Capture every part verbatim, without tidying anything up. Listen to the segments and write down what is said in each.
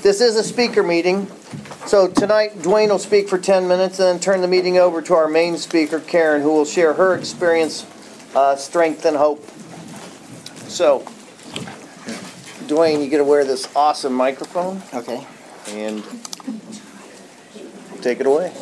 This is a speaker meeting, so tonight Dwayne will speak for ten minutes and then turn the meeting over to our main speaker, Karen, who will share her experience, uh, strength, and hope. So, Dwayne, you get to wear this awesome microphone. Okay. And take it away.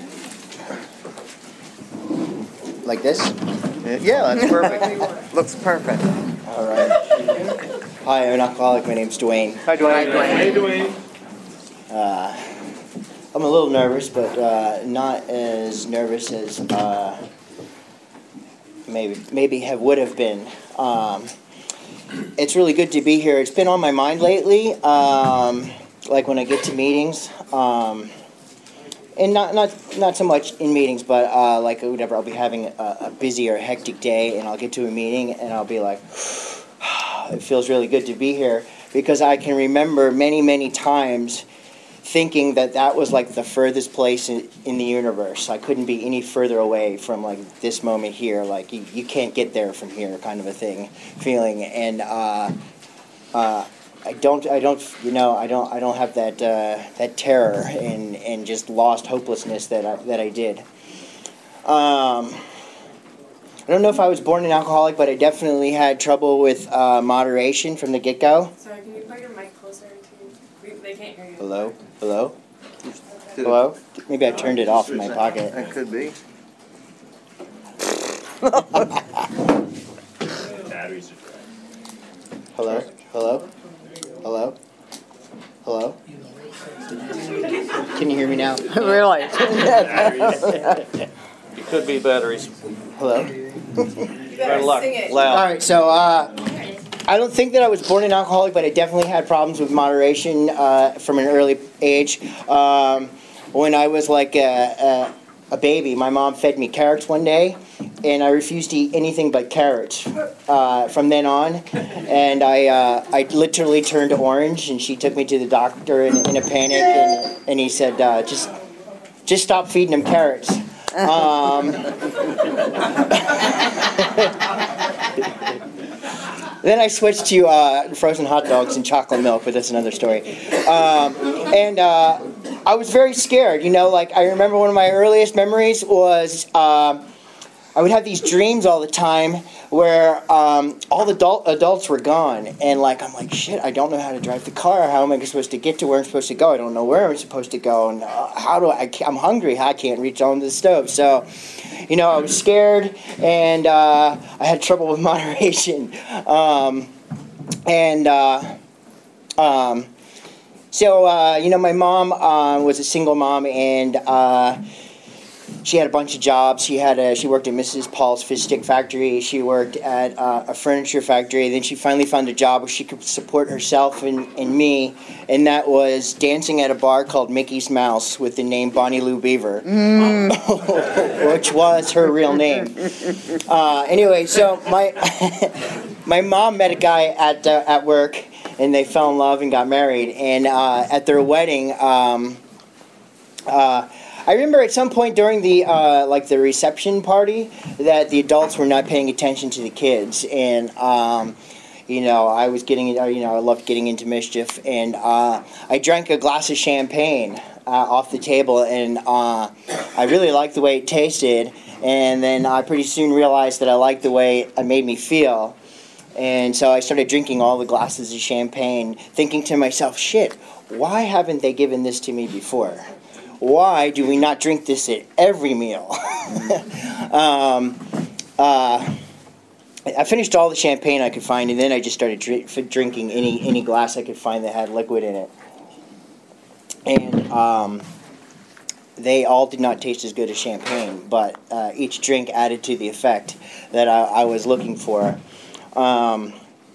Like this? Yeah, that's perfect. Looks perfect. All right. Hi, I'm an alcoholic. My name's Dwayne. Hi, Dwayne. Hi, Dwayne. Hey, Dwayne. Uh, I'm a little nervous, but uh, not as nervous as uh, maybe maybe have would have been. Um, it's really good to be here. It's been on my mind lately, um, like when I get to meetings, um, and not not not so much in meetings, but uh, like whatever. I'll be having a, a busy or hectic day, and I'll get to a meeting, and I'll be like, it feels really good to be here, because I can remember many many times thinking that that was like the furthest place in, in the universe. I couldn't be any further away from like this moment here. Like you, you can't get there from here, kind of a thing, feeling. And uh, uh, I don't, I don't, you know, I don't, I don't have that uh, that terror and and just lost hopelessness that I, that I did. Um, I don't know if I was born an alcoholic, but I definitely had trouble with uh, moderation from the get-go. Sorry, can you put your mic closer to you? They can't hear you. Hello? Hello? Hello? Maybe I turned it off in my pocket. That could be. Batteries are dry. Hello? Hello? Hello? Hello? Can you hear me now? Really? Batteries. It could be batteries. Hello? You better Luck. sing it. Loud. All right, so uh, I don't think that I was born an alcoholic, but I definitely had problems with moderation uh, from an early age. Um, when I was like a, a, a baby, my mom fed me carrots one day, and I refused to eat anything but carrots uh, from then on. And I uh, I literally turned orange, and she took me to the doctor in, in a panic, and, and he said, uh, just, just stop feeding him carrots. Um, then I switched to uh, frozen hot dogs and chocolate milk, but that's another story. Um, and uh, I was very scared, you know, like I remember one of my earliest memories was uh, I would have these dreams all the time where um, all the adult, adults were gone, and like I'm like, shit, I don't know how to drive the car. How am I supposed to get to where I'm supposed to go? I don't know where I'm supposed to go, and uh, how do I? I'm hungry. I can't reach onto the stove. So, you know, I was scared, and uh, I had trouble with moderation, um, and uh, um, so uh, you know, my mom uh, was a single mom, and. Uh, She had a bunch of jobs. She had a, she worked at Missus Paul's fish stick factory. She worked at uh, a furniture factory. Then she finally found a job where she could support herself and, and me, and that was dancing at a bar called Mickey's Mouse with the name Bonnie Lou Beaver, mm. which was her real name. Uh, anyway, so my my mom met a guy at uh, at work, and they fell in love and got married. And uh, at their wedding. Um, uh, I remember at some point during the uh, like the reception party that the adults were not paying attention to the kids, and um, you know I was getting you know I loved getting into mischief, and uh, I drank a glass of champagne uh, off the table, and uh, I really liked the way it tasted, and then I pretty soon realized that I liked the way it made me feel, and so I started drinking all the glasses of champagne, thinking to myself, shit, why haven't they given this to me before? Why do we not drink this at every meal? um, uh, I finished all the champagne I could find, and then I just started drink, drinking any any glass I could find that had liquid in it. And um, they all did not taste as good as champagne, but uh, each drink added to the effect that I, I was looking for. Um,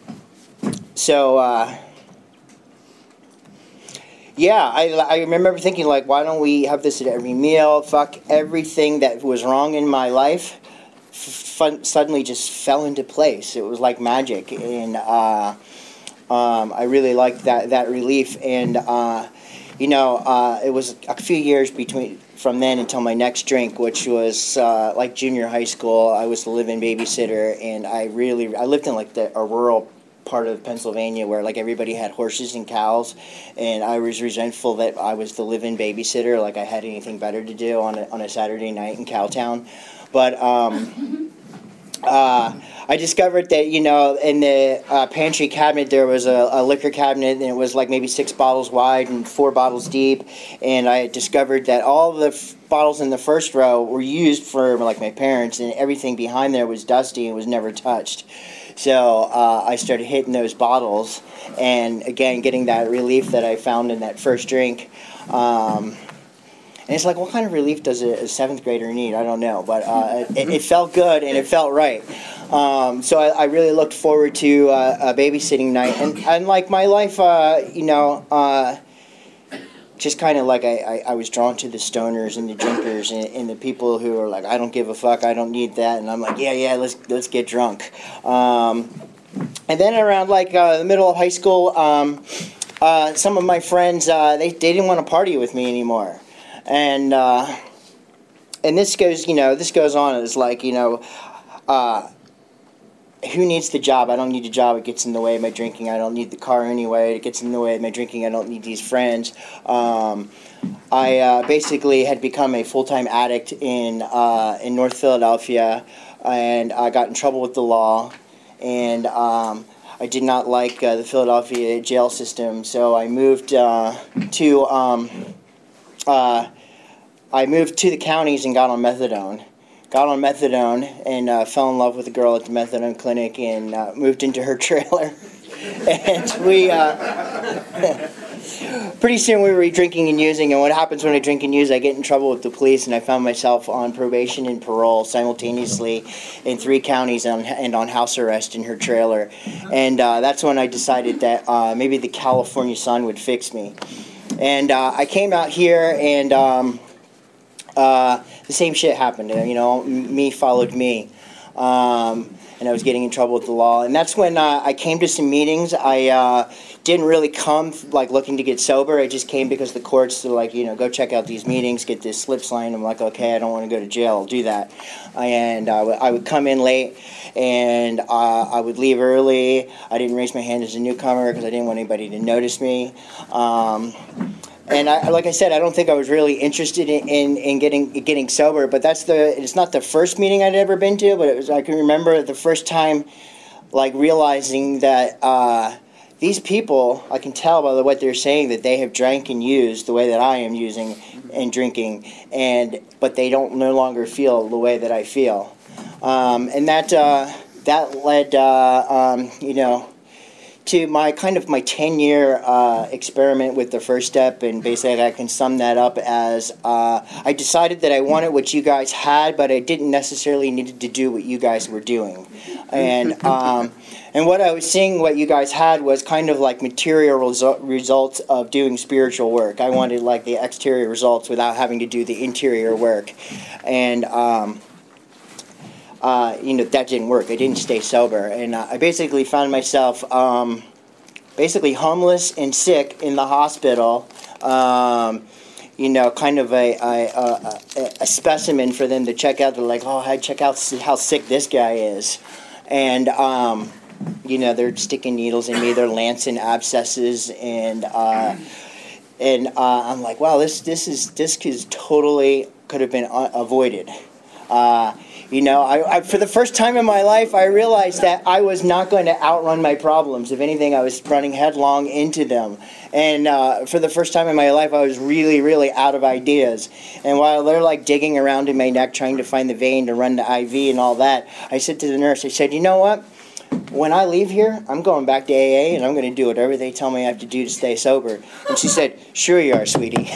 so... Uh, Yeah, I, I remember thinking, like, why don't we have this at every meal? Fuck, everything that was wrong in my life f- suddenly just fell into place. It was like magic, and uh, um, I really liked that, that relief. And, uh, you know, uh, it was a few years between from then until my next drink, which was uh, like junior high school. I was the live-in babysitter, and I really, I lived in, like, the, a rural part of Pennsylvania where like everybody had horses and cows, and I was resentful that I was the live-in babysitter, like I had anything better to do on a, on a Saturday night in Cowtown. But um, uh, I discovered that, you know, in the uh, pantry cabinet there was a, a liquor cabinet, and it was like maybe six bottles wide and four bottles deep, and I discovered that all the f- bottles in the first row were used for like my parents, and everything behind there was dusty and was never touched. So uh, I started hitting those bottles, and again, getting that relief that I found in that first drink. Um, and it's like, what kind of relief does a, a seventh grader need? I don't know, but uh, it, it felt good and it felt right. Um, so I, I really looked forward to uh, a babysitting night, and, and like my life, uh, you know, uh, just kind of like I, I, I was drawn to the stoners and the drinkers and, and the people who are like, I don't give a fuck, I don't need that, and I'm like, yeah, yeah, let's let's get drunk. Um, and then around like uh, the middle of high school, um, uh, some of my friends uh, they they didn't want to party with me anymore, and uh, and this goes, you know, this goes on. It's like, you know. Uh, Who needs the job? I don't need a job. It gets in the way of my drinking. I don't need the car anyway. It gets in the way of my drinking. I don't need these friends. Um, I uh, basically had become a full-time addict in uh, in North Philadelphia, and I got in trouble with the law, and um, I did not like uh, the Philadelphia jail system, so I moved uh, to um, uh, I moved to the counties and got on methadone. Got on methadone and uh, fell in love with a girl at the methadone clinic, and uh, moved into her trailer. And we, uh, pretty soon we were drinking and using, and what happens when I drink and use, I get in trouble with the police, and I found myself on probation and parole simultaneously in three counties on, and on house arrest in her trailer. And uh, that's when I decided that uh, maybe the California sun would fix me. And uh, I came out here, and um, uh, the same shit happened. You know, me followed me. Um, and I was getting in trouble with the law. And that's when uh, I came to some meetings. I uh, didn't really come like looking to get sober. I just came because the courts were like, you know, go check out these meetings, get this slip sign. I'm like, okay, I don't want to go to jail. I'll do that. And uh, I would come in late, and uh, I would leave early. I didn't raise my hand as a newcomer because I didn't want anybody to notice me. Um, And I, like I said, I don't think I was really interested in, in, in getting getting sober. But that's the it's not the first meeting I'd ever been to. But it was I can remember the first time, like realizing that uh, these people, I can tell by what they're saying that they have drank and used the way that I am using and drinking, and but they don't no longer feel the way that I feel, um, and that uh, that led uh, um, you know. to my kind of my ten-year uh, experiment with the First Step, and basically I can sum that up as uh, I decided that I wanted what you guys had, but I didn't necessarily need to do what you guys were doing, and um, and what I was seeing what you guys had was kind of like material resu- results of doing spiritual work. I wanted like the exterior results without having to do the interior work, and um, Uh, you know, that didn't work. I didn't stay sober. And uh, I basically found myself um, basically homeless and sick in the hospital, um, you know, kind of a, a, a, a specimen for them to check out. They're like, oh, check out how sick this guy is. And, um, you know, they're sticking needles in me. They're lancing abscesses. And uh, and uh, I'm like, wow, this, this, is, this is totally could have been uh, avoided. Uh You know, I, I, for the first time in my life, I realized that I was not going to outrun my problems. If anything, I was running headlong into them. And uh, for the first time in my life, I was really, really out of ideas. And while they're like digging around in my neck, trying to find the vein to run the I V and all that, I said to the nurse, I said, you know what? When I leave here, I'm going back to A A, and I'm going to do whatever they tell me I have to do to stay sober. And she said, sure you are, sweetie.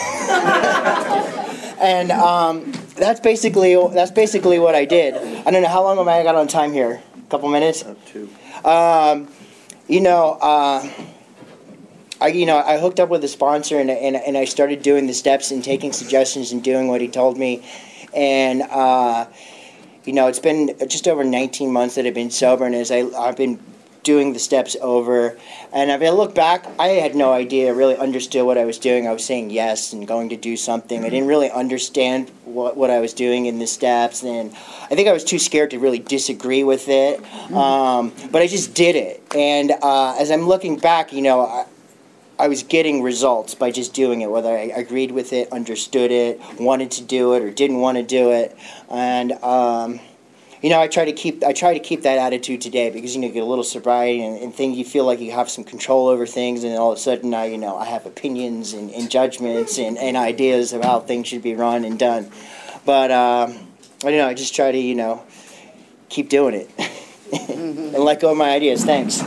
And um, that's basically that's basically what I did. I don't know how long am I got on time here. A couple minutes. Up to. Um, you know, uh, I you know I hooked up with a sponsor, and and and I started doing the steps and taking suggestions and doing what he told me, and uh, you know it's been just over nineteen months that I've been sober, and as I I've been doing the steps over. And if I look back, I had no idea, really understood what I was doing. I was saying yes and going to do something. I didn't really understand what, what I was doing in the steps, and I think I was too scared to really disagree with it. Um, but I just did it. And uh, as I'm looking back, you know, I, I was getting results by just doing it, whether I agreed with it, understood it, wanted to do it, or didn't want to do it. And um, you know, I try to keep I try to keep that attitude today, because you know, you get a little sobriety and, and things, you feel like you have some control over things, and then all of a sudden now, you know, I have opinions and, and judgments and, and ideas of how things should be run and done. But um, I don't know, I just try to, you know, keep doing it and let go of my ideas. Thanks.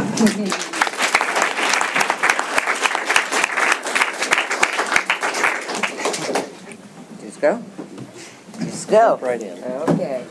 Just go. Just go. Right in. Okay.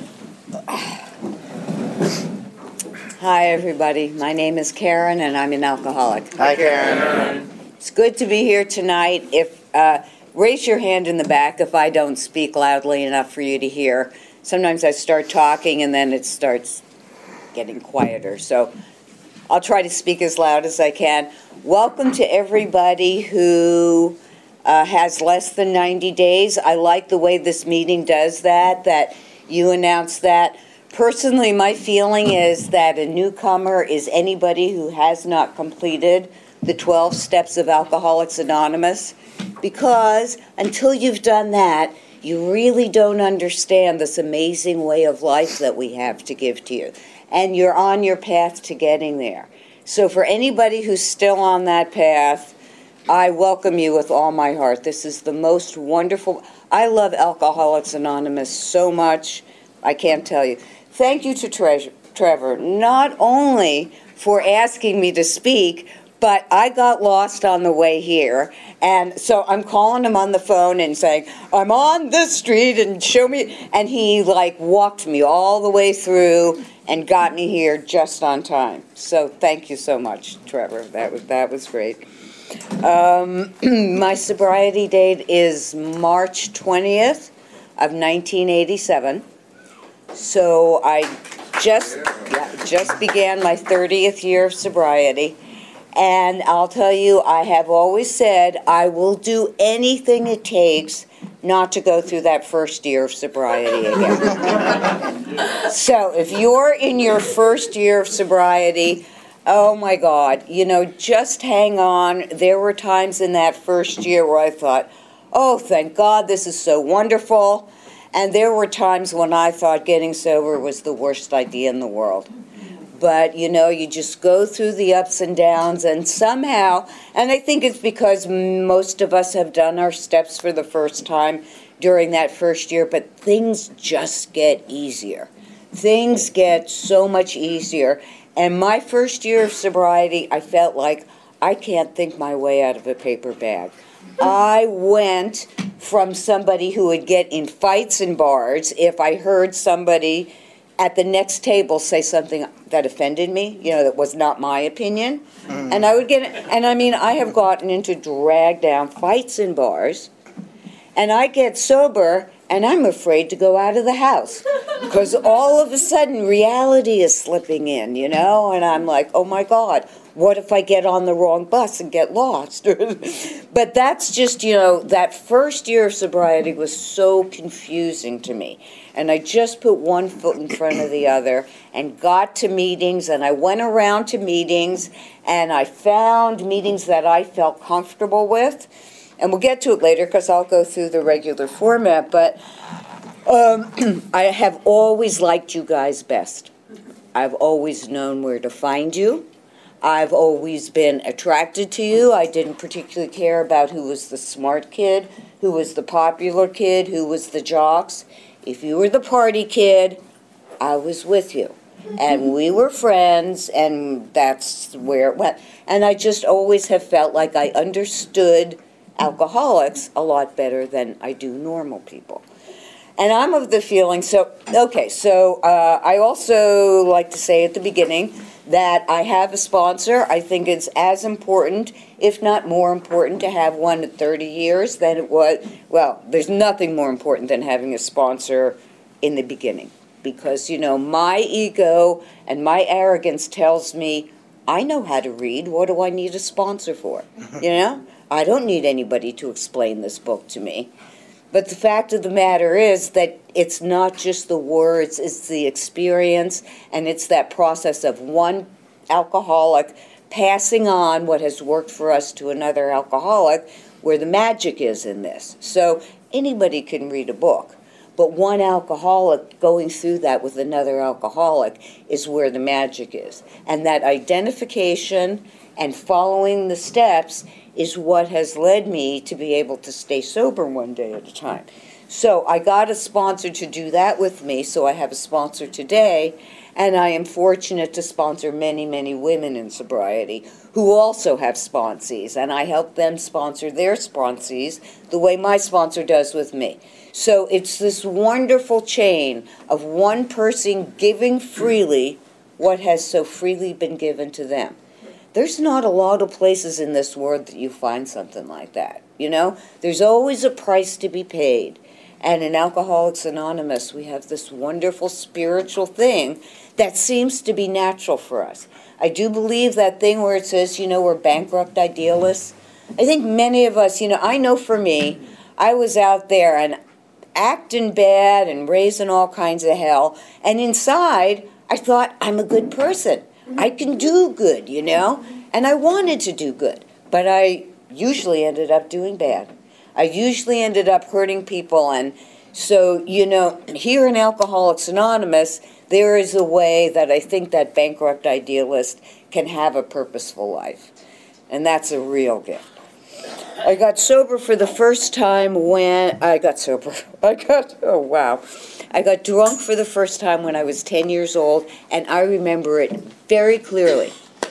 Hi, everybody. My name is Karen, and I'm an alcoholic. Hi, Karen. It's good to be here tonight. If uh, raise your hand in the back if I don't speak loudly enough for you to hear. Sometimes I start talking, and then it starts getting quieter. So I'll try to speak as loud as I can. Welcome to everybody who uh, has less than ninety days. I like the way this meeting does that, that you announce that. Personally, my feeling is that a newcomer is anybody who has not completed the twelve steps of Alcoholics Anonymous, because until you've done that, you really don't understand this amazing way of life that we have to give to you. And you're on your path to getting there. So for anybody who's still on that path, I welcome you with all my heart. This is the most wonderful. I love Alcoholics Anonymous so much, I can't tell you. Thank you to Tre- Trevor, not only for asking me to speak, but I got lost on the way here. And so I'm calling him on the phone and saying, I'm on this street and show me. And he like walked me all the way through and got me here just on time. So thank you so much, Trevor. That was, that was great. Um, my sobriety date is March twentieth of nineteen eighty-seven. So I just yeah, just began my thirtieth year of sobriety. And I'll tell you, I have always said I will do anything it takes not to go through that first year of sobriety again. So if you're in your first year of sobriety, oh my God, you know, just hang on. There were times in that first year where I thought, oh, thank God, this is so wonderful. And there were times when I thought getting sober was the worst idea in the world. But, you know, you just go through the ups and downs, and somehow, and I think it's because most of us have done our steps for the first time during that first year, but things just get easier. Things get so much easier. And my first year of sobriety, I felt like I can't think my way out of a paper bag. I went from somebody who would get in fights in bars if I heard somebody at the next table say something that offended me, you know, that was not my opinion. Mm. And I would get, and I mean, I have gotten into drag down fights in bars, and I get sober, and I'm afraid to go out of the house. Because all of a sudden, reality is slipping in, you know, and I'm like, oh my God, what if I get on the wrong bus and get lost? But that's just, you know, that first year of sobriety was so confusing to me. And I just put one foot in front of the other and got to meetings, and I went around to meetings, and I found meetings that I felt comfortable with. And we'll get to it later because I'll go through the regular format, but um, I have always liked you guys best. I've always known where to find you. I've always been attracted to you. I didn't particularly care about who was the smart kid, who was the popular kid, who was the jocks. If you were the party kid, I was with you. And we were friends, and that's where it went. And I just always have felt like I understood alcoholics a lot better than I do normal people. And I'm of the feeling, so, okay, so uh, I also like to say at the beginning that I have a sponsor. I think it's as important, if not more important, to have one at thirty years than it was. Well, there's nothing more important than having a sponsor in the beginning, because, you know, my ego and my arrogance tells me I know how to read. What do I need a sponsor for? You know? I don't need anybody to explain this book to me. But the fact of the matter is that it's not just the words, it's the experience, and it's that process of one alcoholic passing on what has worked for us to another alcoholic, where the magic is in this. So anybody can read a book, but one alcoholic going through that with another alcoholic is where the magic is. And that identification and following the steps is what has led me to be able to stay sober one day at a time. So I got a sponsor to do that with me, so I have a sponsor today, and I am fortunate to sponsor many, many women in sobriety who also have sponsees, and I help them sponsor their sponsees the way my sponsor does with me. So it's this wonderful chain of one person giving freely what has so freely been given to them. There's not a lot of places in this world that you find something like that, you know? There's always a price to be paid. And in Alcoholics Anonymous, we have this wonderful spiritual thing that seems to be natural for us. I do believe that thing where it says, you know, we're bankrupt idealists. I think many of us, you know, I know for me, I was out there and acting bad and raising all kinds of hell. And inside, I thought, I'm a good person. I can do good, you know? And I wanted to do good, but I usually ended up doing bad. I usually ended up hurting people. And so, you know, here in Alcoholics Anonymous, there is a way that I think that bankrupt idealist can have a purposeful life. And that's a real gift. I got sober for the first time when I got sober. I got, oh, wow. I got drunk for the first time when I was ten years old, and I remember it very clearly.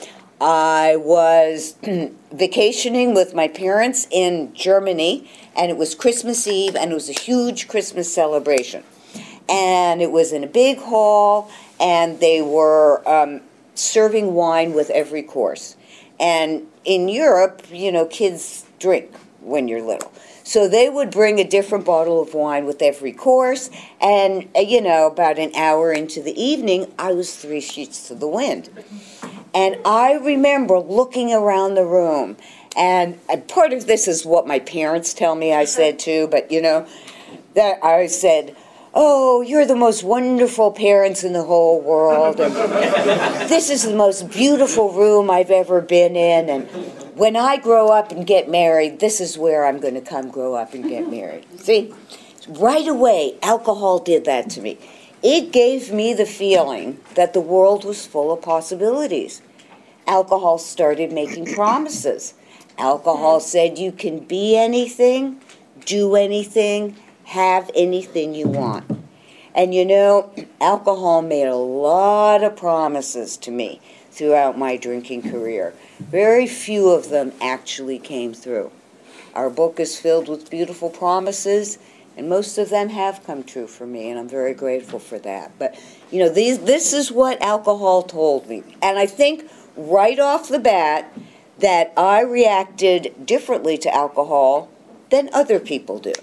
I was vacationing with my parents in Germany, and it was Christmas Eve, and it was a huge Christmas celebration. And it was in a big hall, and they were um, serving wine with every course. And in Europe, you know, kids drink when you're little. So they would bring a different bottle of wine with every course, and, uh, you know, about an hour into the evening, I was three sheets to the wind. And I remember looking around the room, and, and part of this is what my parents tell me I said too, but, you know, that I said, oh, you're the most wonderful parents in the whole world, and this is the most beautiful room I've ever been in, and when I grow up and get married, this is where I'm going to come grow up and get married. See, right away, alcohol did that to me. It gave me the feeling that the world was full of possibilities. Alcohol started making promises. Alcohol said you can be anything, do anything, have anything you want. And you know, alcohol made a lot of promises to me throughout my drinking career. Very few of them actually came through. Our book is filled with beautiful promises, and most of them have come true for me, and I'm very grateful for that. But, you know, these, this is what alcohol told me. And I think right off the bat that I reacted differently to alcohol than other people do.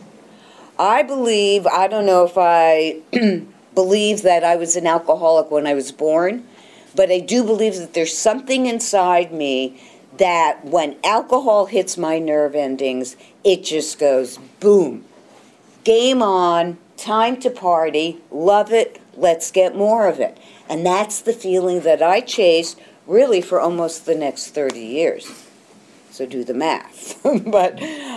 I believe, I don't know if I believe that I was an alcoholic when I was born, but I do believe that there's something inside me that when alcohol hits my nerve endings, it just goes boom. Game on, time to party, love it, let's get more of it. And that's the feeling that I chased really for almost the next thirty years. So do the math. But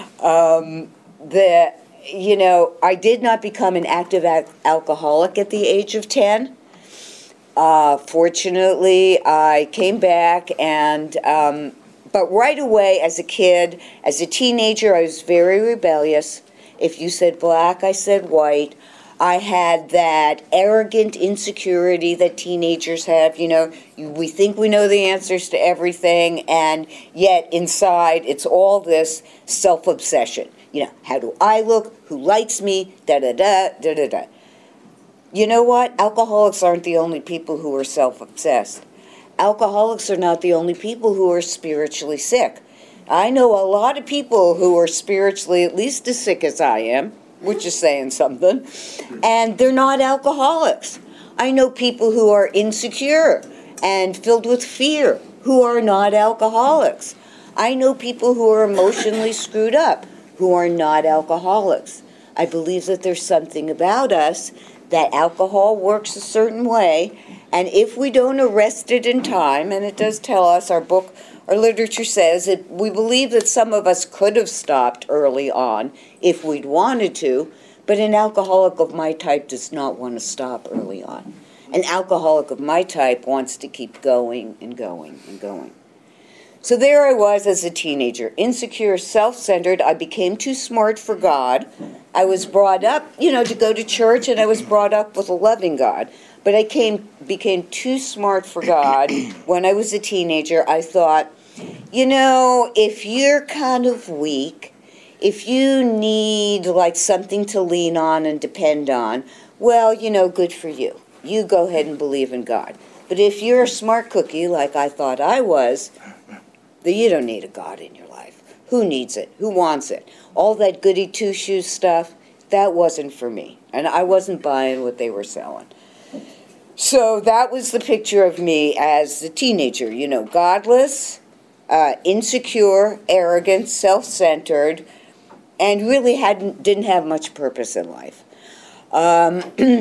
um, the, you know, I did not become an active al- alcoholic at the age of ten. Uh, fortunately, I came back and, um, but right away as a kid, as a teenager, I was very rebellious. If you said black, I said white. I had that arrogant insecurity that teenagers have. You know, we think we know the answers to everything, and yet inside it's all this self-obsession. You know, how do I look? Who likes me? Da-da-da, da-da-da. You know what? Alcoholics aren't the only people who are self-obsessed. Alcoholics are not the only people who are spiritually sick. I know a lot of people who are spiritually at least as sick as I am, which is saying something, and they're not alcoholics. I know people who are insecure and filled with fear who are not alcoholics. I know people who are emotionally screwed up who are not alcoholics. I believe that there's something about us that alcohol works a certain way, and if we don't arrest it in time, and it does tell us, our book, our literature says that we believe that some of us could have stopped early on if we'd wanted to, but an alcoholic of my type does not want to stop early on. An alcoholic of my type wants to keep going and going and going. So there I was as a teenager, insecure, self-centered. I became too smart for God. I was brought up, you know, to go to church, and I was brought up with a loving God. But I came, became too smart for God. When I was a teenager, I thought, you know, if you're kind of weak, if you need like something to lean on and depend on, well, you know, good for you. You go ahead and believe in God. But if you're a smart cookie like I thought I was, then you don't need a God in your life. Who needs it? Who wants it? All that goody two-shoes stuff, that wasn't for me. And I wasn't buying what they were selling. So that was the picture of me as a teenager, you know, godless, uh, insecure, arrogant, self-centered, and really hadn't didn't have much purpose in life. Um,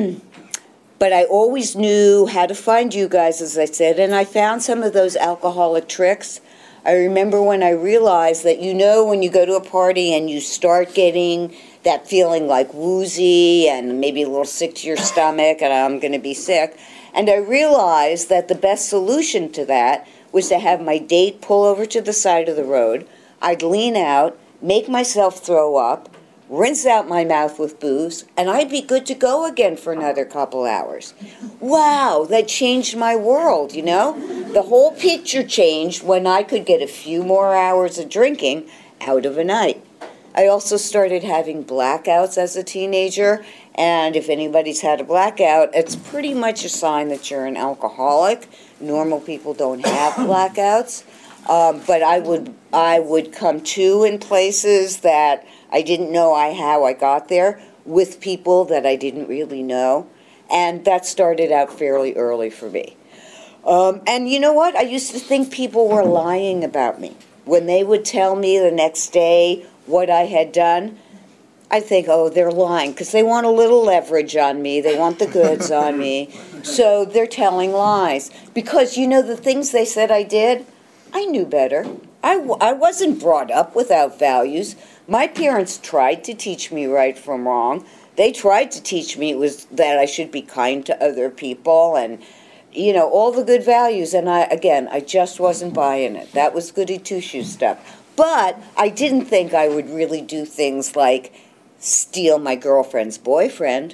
but I always knew how to find you guys, as I said, and I found some of those alcoholic tricks. I remember when I realized that, you know, when you go to a party and you start getting that feeling like woozy and maybe a little sick to your stomach and I'm going to be sick. And I realized that the best solution to that was to have my date pull over to the side of the road. I'd lean out, make myself throw up, rinse out my mouth with booze, and I'd be good to go again for another couple hours. Wow, that changed my world, you know? The whole picture changed when I could get a few more hours of drinking out of a night. I also started having blackouts as a teenager, and if anybody's had a blackout, it's pretty much a sign that you're an alcoholic. Normal people don't have blackouts, um, but I would I would come to in places that I didn't know I how I got there, with people that I didn't really know, and that started out fairly early for me. Um, and you know what? I used to think people were lying about me. When they would tell me the next day what I had done, I think, oh, they're lying, because they want a little leverage on me. They want the goods on me. So they're telling lies. Because, you know, the things they said I did, I knew better. I, w- I wasn't brought up without values. My parents tried to teach me right from wrong. They tried to teach me it was that I should be kind to other people and, you know, all the good values. And I, again, I just wasn't buying it. That was goody two-shoes stuff. But I didn't think I would really do things like steal my girlfriend's boyfriend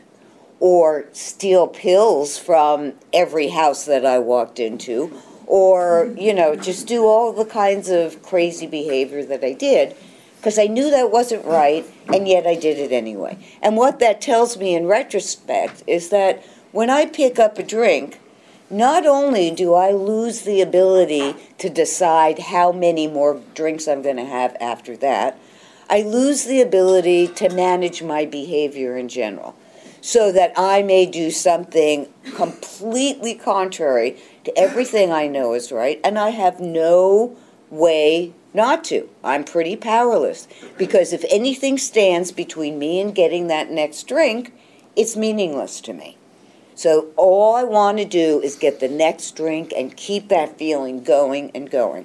or steal pills from every house that I walked into, or, you know, just do all the kinds of crazy behavior that I did, because I knew that wasn't right, and yet I did it anyway. And what that tells me in retrospect is that when I pick up a drink, not only do I lose the ability to decide how many more drinks I'm going to have after that, I lose the ability to manage my behavior in general, so that I may do something completely contrary to everything I know is right, and I have no way not to. I'm pretty powerless, because if anything stands between me and getting that next drink, it's meaningless to me. So all I want to do is get the next drink and keep that feeling going and going.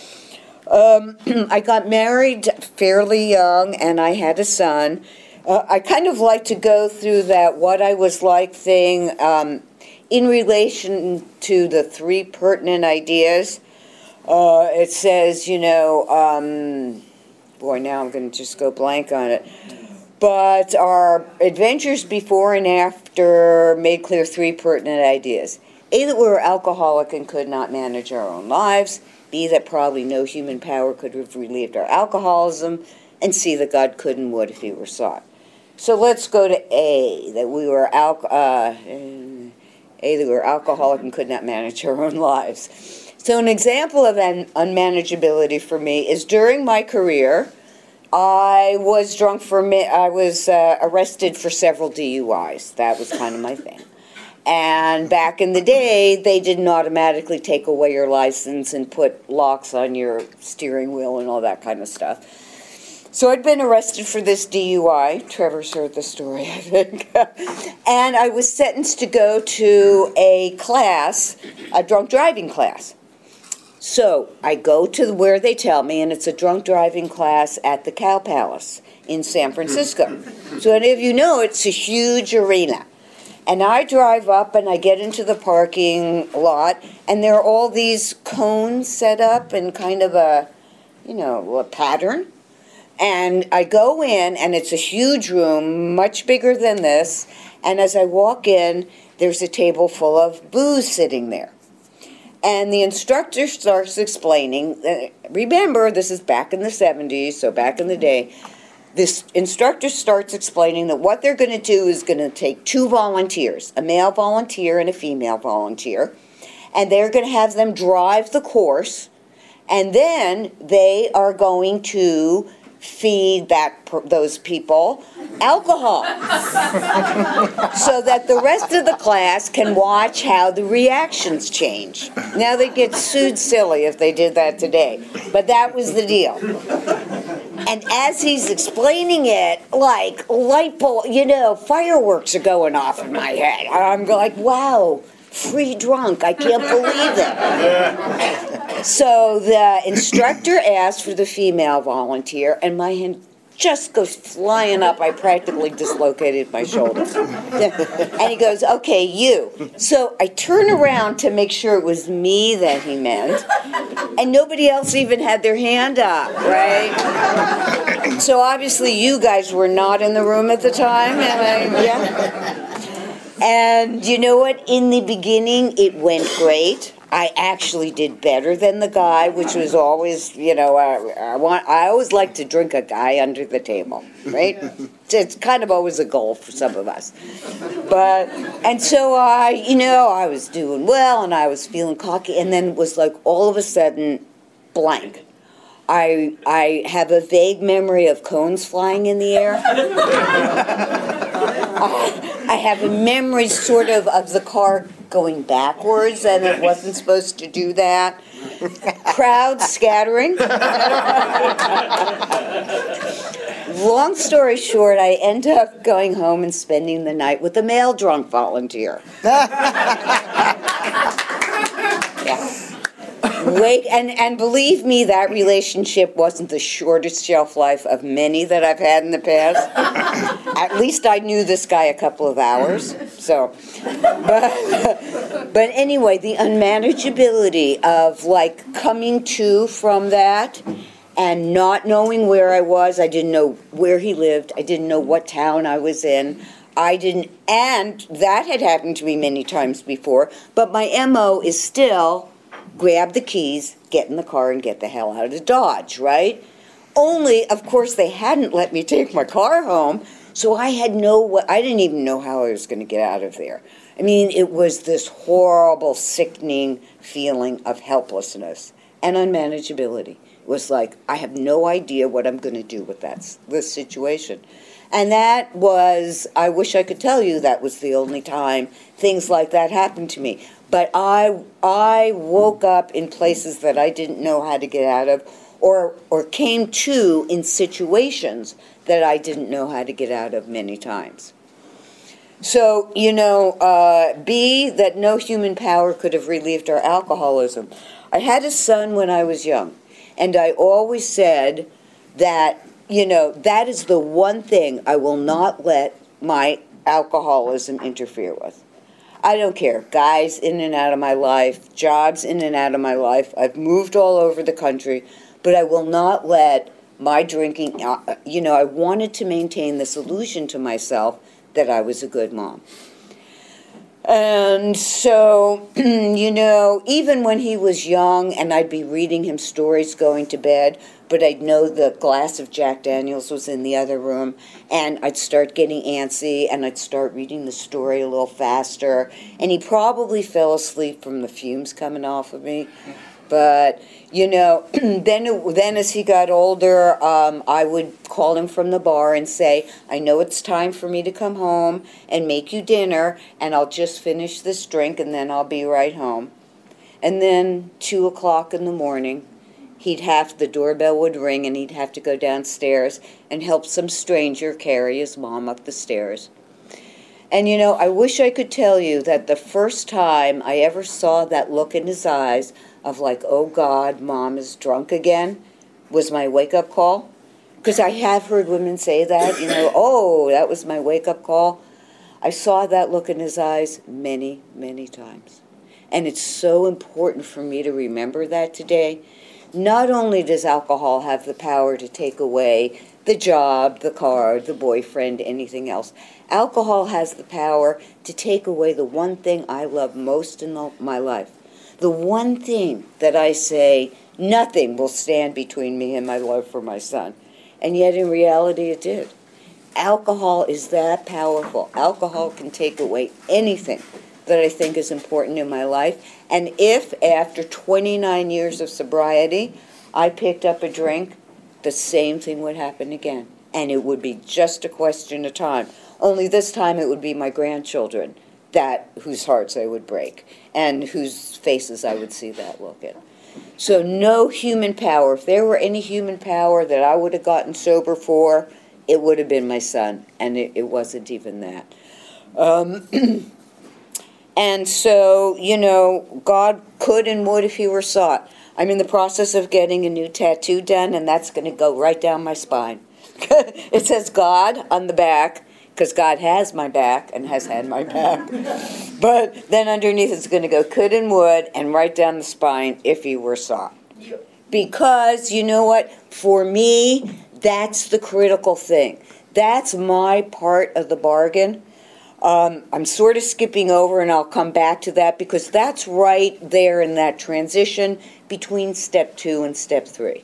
Um, I got married fairly young, and I had a son. Uh, I kind of like to go through that what I was like thing um, in relation to the three pertinent ideas. Uh, it says, you know, um, boy, now I'm going to just go blank on it. But our adventures before and after made clear three pertinent ideas. A, that we were alcoholic and could not manage our own lives. B, that probably no human power could have relieved our alcoholism. And C, that God could and would if he were sought. So let's go to A, that we were al- uh, A, that we were alcoholic and could not manage our own lives. So an example of an unmanageability for me is during my career, I was drunk for, mi- I was uh, arrested for several D U Is. That was kind of my thing. And back in the day, they didn't automatically take away your license and put locks on your steering wheel and all that kind of stuff. So I'd been arrested for this D U I. Trevor's heard the story, I think. And I was sentenced to go to a class, a drunk driving class. So I go to where they tell me, and it's a drunk driving class at the Cow Palace in San Francisco. So any of you know, it's a huge arena. And I drive up and I get into the parking lot, and there are all these cones set up in kind of a, you know, a pattern. And I go in, and it's a huge room, much bigger than this. And as I walk in, there's a table full of booze sitting there. And the instructor starts explaining, uh, remember, this is back in the seventies, so back in the day. This instructor starts explaining that what they're going to do is going to take two volunteers, a male volunteer and a female volunteer, and they're going to have them drive the course, and then they are going to feed that those people alcohol so that the rest of the class can watch how the reactions change. Now they'd get sued silly if they did that today, but that was the deal. And as he's explaining it, like light bulb, you know, fireworks are going off in my head. I'm like, wow, free drunk, I can't believe it. So the instructor asked for the female volunteer, and my hand just goes flying up. I practically dislocated my shoulder. And he goes, okay, you. So I turn around to make sure it was me that he meant, and nobody else even had their hand up, right? So obviously you guys were not in the room at the time, and I, yeah. And you know what? In the beginning, it went great. I actually did better than the guy, which was always, you know, I, I want. I always like to drink a guy under the table, right? It's kind of always a goal for some of us. But, and so I, you know, I was doing well, and I was feeling cocky, and then it was like all of a sudden, blank. I I have a vague memory of cones flying in the air. I, I have a memory sort of of the car going backwards, and it wasn't supposed to do that. Crowd scattering. Long story short, I end up going home and spending the night with a male drunk volunteer. Yeah. Wait, and, and believe me, that relationship wasn't the shortest shelf life of many that I've had in the past. At least I knew this guy a couple of hours. So, but, but anyway, the unmanageability of like coming to from that and not knowing where I was. I didn't know where he lived. I didn't know what town I was in. I didn't, and that had happened to me many times before, but my M O is still grab the keys, get in the car, and get the hell out of Dodge, right? Only, of course, they hadn't let me take my car home, so I had no, I didn't even know how I was going to get out of there. I mean, it was this horrible, sickening feeling of helplessness and unmanageability. It was like, I have no idea what I'm going to do with that, this situation. And that was, I wish I could tell you that was the only time things like that happened to me. But I I woke up in places that I didn't know how to get out of, or or came to in situations that I didn't know how to get out of many times. So, you know, uh, B, that no human power could have relieved our alcoholism. I had a son when I was young, and I always said that, you know, that is the one thing I will not let my alcoholism interfere with. I don't care. Guys in and out of my life, jobs in and out of my life. I've moved all over the country, but I will not let my drinking, uh, you know, I wanted to maintain this illusion to myself that I was a good mom. And so, you know, even when he was young and I'd be reading him stories going to bed, but I'd know the glass of Jack Daniels was in the other room, and I'd start getting antsy, and I'd start reading the story a little faster, and he probably fell asleep from the fumes coming off of me. But, you know, then, it, then as he got older, um, I would call him from the bar and say, I know it's time for me to come home and make you dinner, and I'll just finish this drink, and then I'll be right home. And then two o'clock in the morning, he'd have, the doorbell would ring, and he'd have to go downstairs and help some stranger carry his mom up the stairs. And, you know, I wish I could tell you that the first time I ever saw that look in his eyes of like, oh, God, Mom is drunk again, was my wake-up call. Because I have heard women say that, you know, oh, that was my wake-up call. I saw that look in his eyes many, many times. And it's so important for me to remember that today. Not only does alcohol have the power to take away the job, the car, the boyfriend, anything else, alcohol has the power to take away the one thing I love most in the, my life. The one thing that I say, nothing will stand between me and my love for my son. And yet in reality it did. Alcohol is that powerful. Alcohol can take away anything that I think is important in my life. And if after twenty-nine years of sobriety, I picked up a drink, the same thing would happen again. And it would be just a question of time. Only this time it would be my grandchildren that whose hearts I would break and whose faces I would see that look in. So no human power. If there were any human power that I would have gotten sober for, it would have been my son, and it, it wasn't even that. Um, and so, you know, God could and would if he were sought. I'm in the process of getting a new tattoo done, and that's going to go right down my spine. It says God on the back, because God has my back and has had my back. But then underneath it's going to go could and would and right down the spine if he were sought. Because, you know what, for me, that's the critical thing. That's my part of the bargain. Um, I'm sort of skipping over, and I'll come back to that, because that's right there in that transition between step two and step three.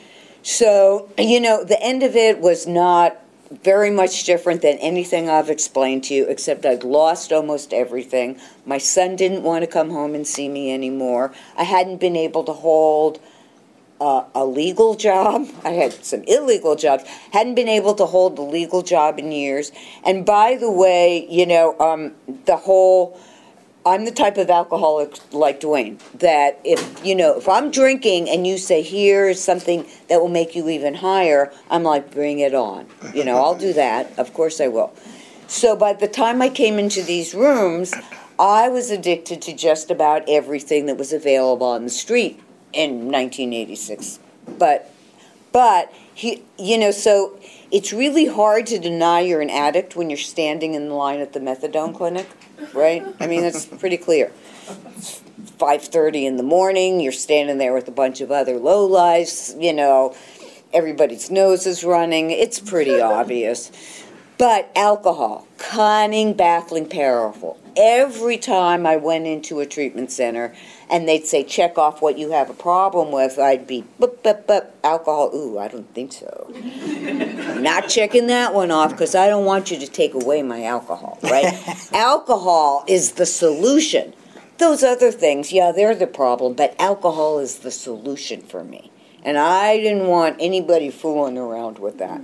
So, you know, the end of it was not very much different than anything I've explained to you, except I'd lost almost everything. My son didn't want to come home and see me anymore. I hadn't been able to hold uh, a legal job. I had some illegal jobs. Hadn't been able to hold a legal job in years. And by the way, you know, um, the whole... I'm the type of alcoholic like Dwayne, that if, you know, if I'm drinking and you say, here's something that will make you even higher, I'm like, bring it on. You know, I'll do that. Of course I will. So by the time I came into these rooms, I was addicted to just about everything that was available on the street in nineteen eighty-six. But, but, he, you know, so it's really hard to deny you're an addict when you're standing in the line at the methadone clinic. Right? I mean, that's pretty clear. It's five thirty in the morning, you're standing there with a bunch of other lowlifes, you know, everybody's nose is running. It's pretty obvious. But alcohol, cunning, baffling, powerful. Every time I went into a treatment center and they'd say, check off what you have a problem with, I'd be, bup, bup, bup, alcohol, ooh, I don't think so. I'm not checking that one off because I don't want you to take away my alcohol, right? Alcohol is the solution. Those other things, yeah, they're the problem, but alcohol is the solution for me. And I didn't want anybody fooling around with that.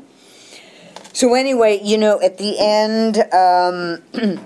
So anyway, you know, at the end, um,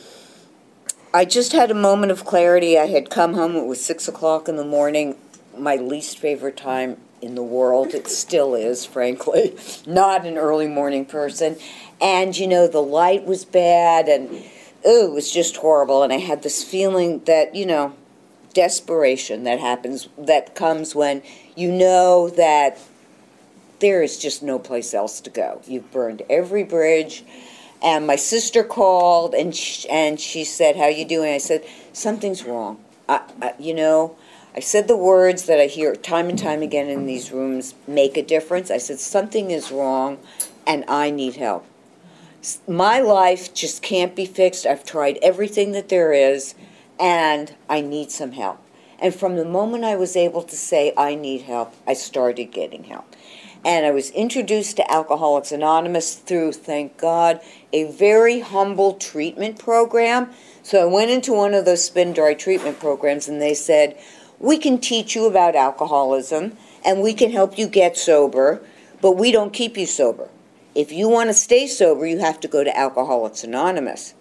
I just had a moment of clarity. I had come home, it was six o'clock in the morning, my least favorite time in the world. It still is, frankly. Not an early morning person. And, you know, the light was bad, and, ooh, it was just horrible. And I had this feeling that, you know, desperation that happens, that comes when you know that there is just no place else to go. You've burned every bridge. And my sister called, and she, and she said, how you doing? I said, something's wrong. I, I, you know, I said the words that I hear time and time again in these rooms make a difference. I said, something is wrong, and I need help. My life just can't be fixed. I've tried everything that there is, and I need some help. And from the moment I was able to say, I need help, I started getting help. And I was introduced to Alcoholics Anonymous through, thank God, a very humble treatment program. So I went into one of those spin dry treatment programs, and they said, we can teach you about alcoholism and we can help you get sober, but we don't keep you sober. If you want to stay sober, you have to go to Alcoholics Anonymous.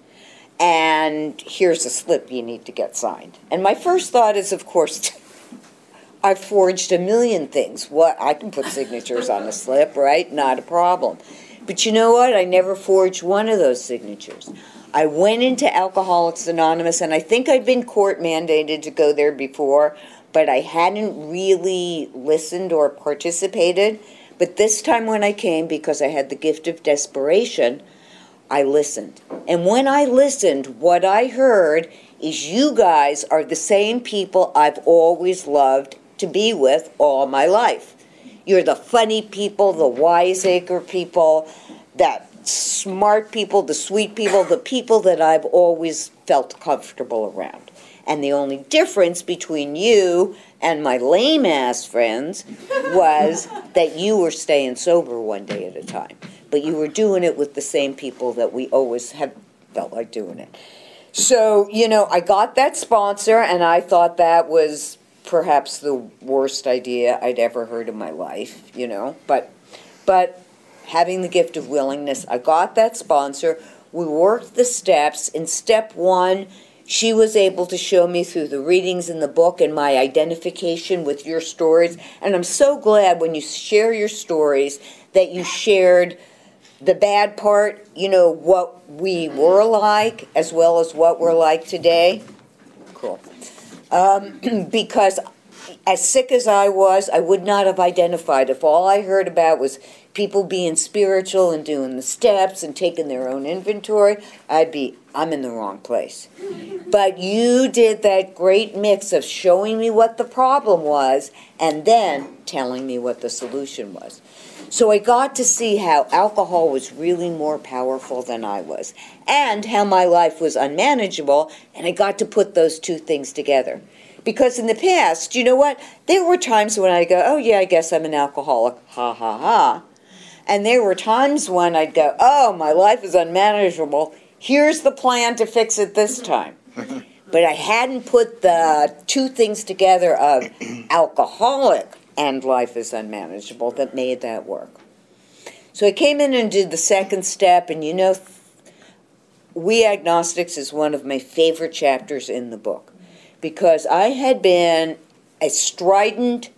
And here's a slip you need to get signed. And my first thought is, of course, I've forged a million things. What, I can put signatures on a slip, right? Not a problem. But you know what? I never forged one of those signatures. I went into Alcoholics Anonymous, and I think I'd been court mandated to go there before, but I hadn't really listened or participated. But this time when I came, because I had the gift of desperation, I listened. And when I listened, what I heard is you guys are the same people I've always loved to be with all my life. You're the funny people, the wiseacre people, the smart people, the sweet people, the people that I've always felt comfortable around. And the only difference between you and my lame-ass friends was that you were staying sober one day at a time. But you were doing it with the same people that we always have felt like doing it. So, you know, I got that sponsor, and I thought that was perhaps the worst idea I'd ever heard in my life, you know. But, but having the gift of willingness, I got that sponsor. We worked the steps. In step one, she was able to show me through the readings in the book and my identification with your stories. And I'm so glad when you share your stories that you shared the bad part, you know, what we were like, as well as what we're like today. Cool. Um, because as sick as I was, I would not have identified. If all I heard about was people being spiritual and doing the steps and taking their own inventory, I'd be, I'm in the wrong place. But you did that great mix of showing me what the problem was and then telling me what the solution was. So I got to see how alcohol was really more powerful than I was, and how my life was unmanageable, and I got to put those two things together. Because in the past, you know what, there were times when I'd go, oh yeah, I guess I'm an alcoholic, ha ha ha. And there were times when I'd go, oh, my life is unmanageable, here's the plan to fix it this time. But I hadn't put the two things together of alcoholic and life is unmanageable that made that work. So I came in and did the second step, and you know, We Agnostics is one of my favorite chapters in the book, because I had been a strident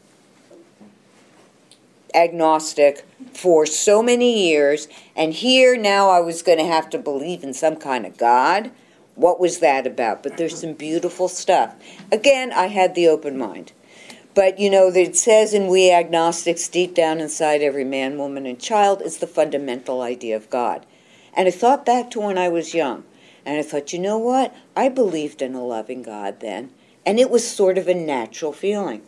agnostic for so many years, and here now I was going to have to believe in some kind of God. What was that about? But there's some beautiful stuff. Again, I had the open mind. But, you know, it says in We Agnostics, deep down inside every man, woman, and child is the fundamental idea of God. And I thought back to when I was young. And I thought, you know what? I believed in a loving God then. And it was sort of a natural feeling.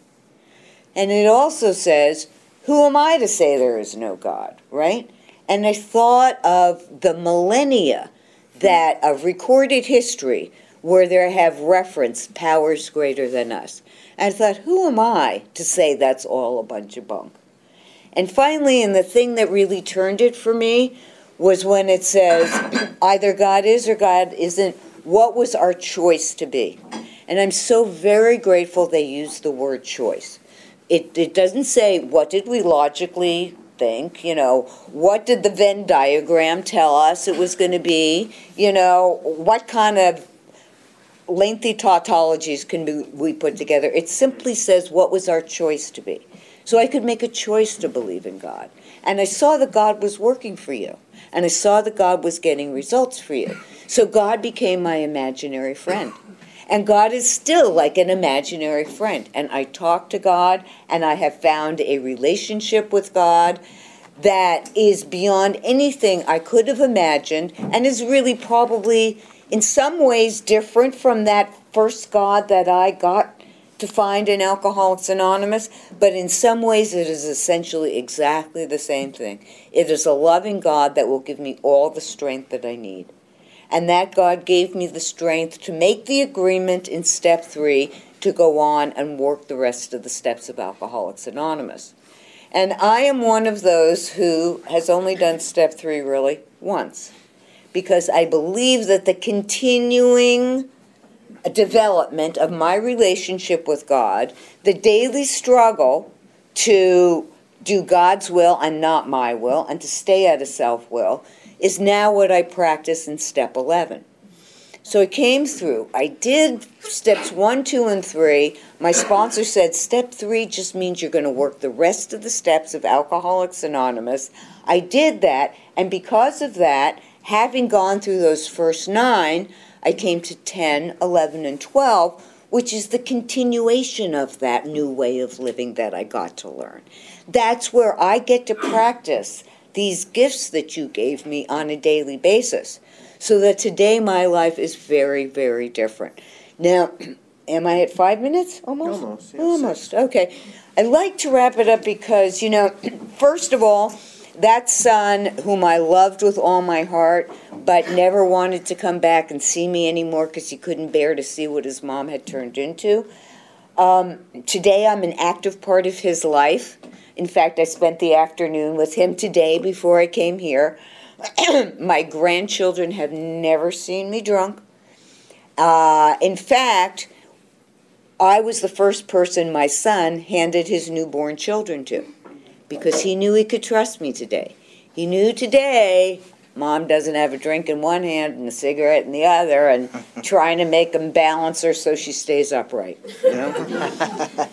And it also says, who am I to say there is no God, right? And I thought of the millennia that of recorded history where there have referenced powers greater than us. And I thought, who am I to say that's all a bunch of bunk? And finally, and the thing that really turned it for me was when it says, either God is or God isn't, what was our choice to be? And I'm so very grateful they used the word choice. It, it doesn't say, what did we logically think? You know, what did the Venn diagram tell us it was going to be? You know, what kind of lengthy tautologies can be, we put together? It simply says what was our choice to be. So I could make a choice to believe in God. And I saw that God was working for you. And I saw that God was getting results for you. So God became my imaginary friend. And God is still like an imaginary friend. And I talk to God, and I have found a relationship with God that is beyond anything I could have imagined, and is really probably in some ways different from that first God that I got to find in Alcoholics Anonymous, but in some ways it is essentially exactly the same thing. It is a loving God that will give me all the strength that I need. And that God gave me the strength to make the agreement in step three to go on and work the rest of the steps of Alcoholics Anonymous. And I am one of those who has only done step three really once, because I believe that the continuing a development of my relationship with God, the daily struggle to do God's will and not my will, and to stay out of self-will, is now what I practice in step eleven. So it came through. I did steps one, two, and three. My sponsor said step three just means you're going to work the rest of the steps of Alcoholics Anonymous. I did that, and because of that, having gone through those first nine, I came to ten, eleven, and twelve, which is the continuation of that new way of living that I got to learn. That's where I get to practice these gifts that you gave me on a daily basis. So that today my life is very, very different. Now, am I at five minutes? Almost? Almost, yeah, Almost, okay. I'd like to wrap it up because, you know, first of all, that son whom I loved with all my heart, but never wanted to come back and see me anymore because he couldn't bear to see what his mom had turned into. Um, today I'm an active part of his life. In fact, I spent the afternoon with him today before I came here. My grandchildren have never seen me drunk. Uh, in fact, I was the first person my son handed his newborn children to because he knew he could trust me today. He knew today Mom doesn't have a drink in one hand and a cigarette in the other and trying to make them balance her so she stays upright. You know?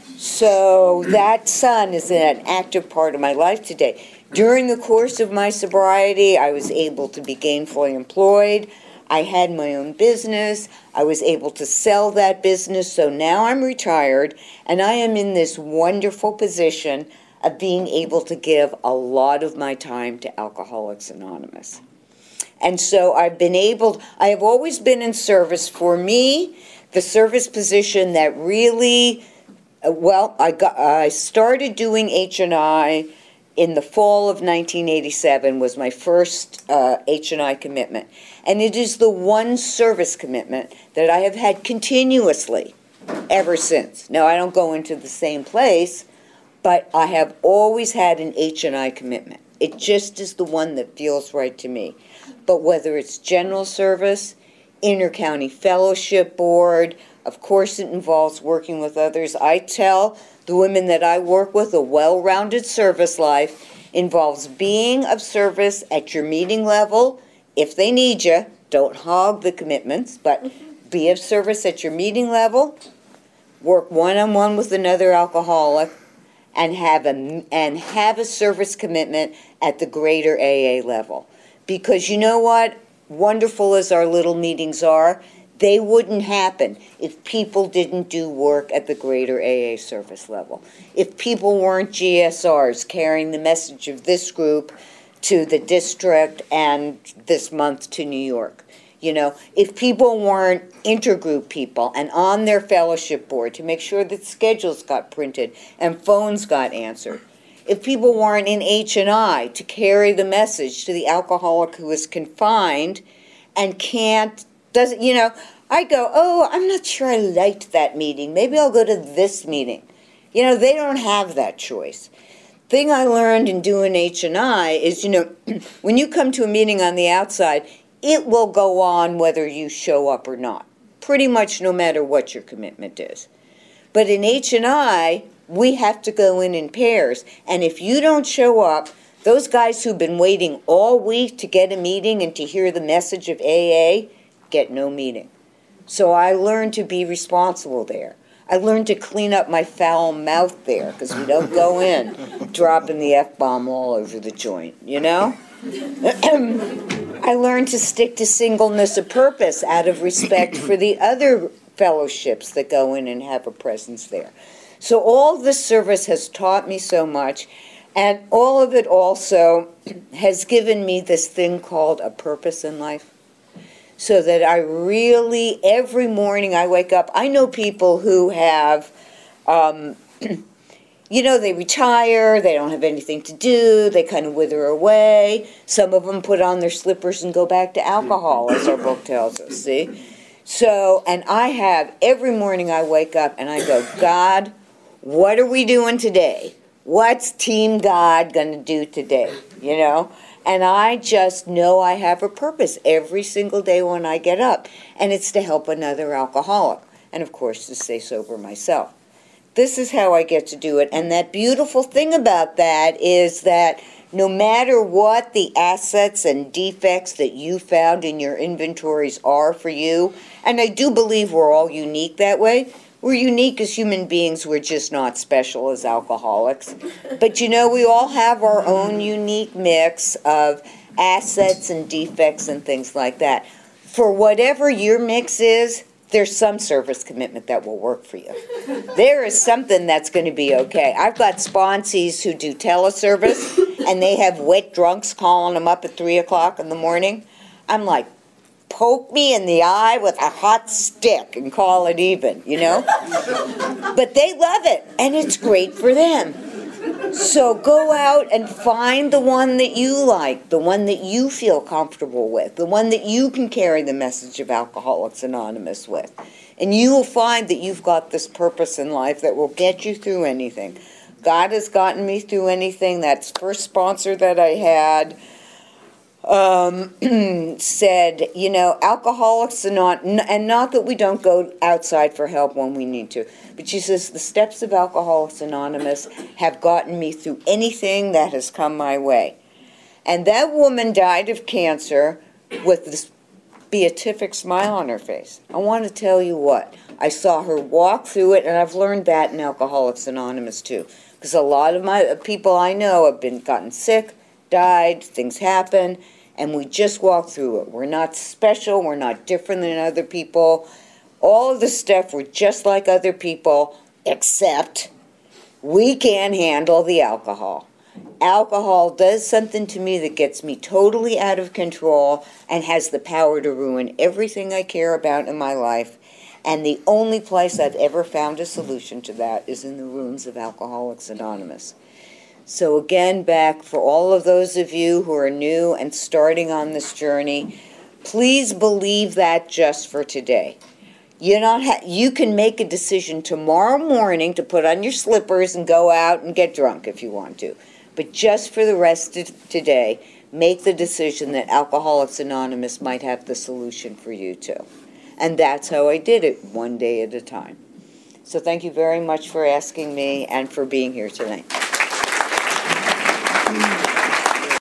So that son is an active part of my life today. During the course of my sobriety, I was able to be gainfully employed. I had my own business. I was able to sell that business. So now I'm retired, and I am in this wonderful position of being able to give a lot of my time to Alcoholics Anonymous. And so I've been able, I have always been in service. For me, the service position that really, well, I got, I started doing H and I in the fall of nineteen eighty-seven was my first uh, H and I commitment. And it is the one service commitment that I have had continuously ever since. Now, I don't go into the same place, but I have always had an H and I commitment. It just is the one that feels right to me. But whether it's general service, inter-county fellowship board, of course it involves working with others. I tell the women that I work with a well-rounded service life involves being of service at your meeting level. If they need you, don't hog the commitments, but be of service at your meeting level, work one-on-one with another alcoholic, and have a, and have a service commitment at the greater A A level. Because you know what? Wonderful as our little meetings are, they wouldn't happen if people didn't do work at the greater A A service level. If people weren't G S Rs carrying the message of this group to the district and this month to New York. You know, if people weren't intergroup people and on their fellowship board to make sure that schedules got printed and phones got answered. If people weren't in H and I to carry the message to the alcoholic who is confined and can't, doesn't, you know, I go, oh, I'm not sure I liked that meeting. Maybe I'll go to this meeting. You know, they don't have that choice. Thing I learned in doing H and I is, you know, when you come to a meeting on the outside, it will go on whether you show up or not, pretty much no matter what your commitment is. But in H and I, we have to go in in pairs. And if you don't show up, those guys who've been waiting all week to get a meeting and to hear the message of A A get no meeting. So I learned to be responsible there. I learned to clean up my foul mouth there because we don't go in dropping the F-bomb all over the joint, you know? I learned to stick to singleness of purpose out of respect for the other fellowships that go in and have a presence there. So all this service has taught me so much, and all of it also has given me this thing called a purpose in life. So that I really, every morning I wake up, I know people who have, um, you know, they retire, they don't have anything to do, they kind of wither away. Some of them put on their slippers and go back to alcohol, as our book tells us, see? So, and I have, every morning I wake up and I go, God, what are we doing today? What's Team God going to do today, you know? And I just know I have a purpose every single day when I get up, and it's to help another alcoholic, and of course to stay sober myself. This is how I get to do it, and that beautiful thing about that is that no matter what the assets and defects that you found in your inventories are for you, and I do believe we're all unique that way. We're unique as human beings, we're just not special as alcoholics. But you know, we all have our own unique mix of assets and defects and things like that. For whatever your mix is, there's some service commitment that will work for you. There is something that's going to be okay. I've got sponsees who do teleservice, and they have wet drunks calling them up at three o'clock in the morning. I'm like, poke me in the eye with a hot stick and call it even, you know? But they love it, and it's great for them. So go out and find the one that you like, the one that you feel comfortable with, the one that you can carry the message of Alcoholics Anonymous with. And you will find that you've got this purpose in life that will get you through anything. God has gotten me through anything. That first sponsor that I had um, said, you know, Alcoholics are not, and not that we don't go outside for help when we need to, but she says, the steps of Alcoholics Anonymous have gotten me through anything that has come my way. And that woman died of cancer with this beatific smile on her face. I want to tell you what, I saw her walk through it, and I've learned that in Alcoholics Anonymous too, because a lot of my people I know have been gotten sick, died, things happen, and we just walk through it. We're not special, we're not different than other people. All of the stuff, we're just like other people, except we can't handle the alcohol. Alcohol does something to me that gets me totally out of control and has the power to ruin everything I care about in my life. And the only place I've ever found a solution to that is in the rooms of Alcoholics Anonymous. So again, back for all of those of you who are new and starting on this journey, please believe that just for today. You're not ha- you can make a decision tomorrow morning to put on your slippers and go out and get drunk if you want to. But just for the rest of today, make the decision that Alcoholics Anonymous might have the solution for you too. And that's how I did it, one day at a time. So thank you very much for asking me and for being here tonight.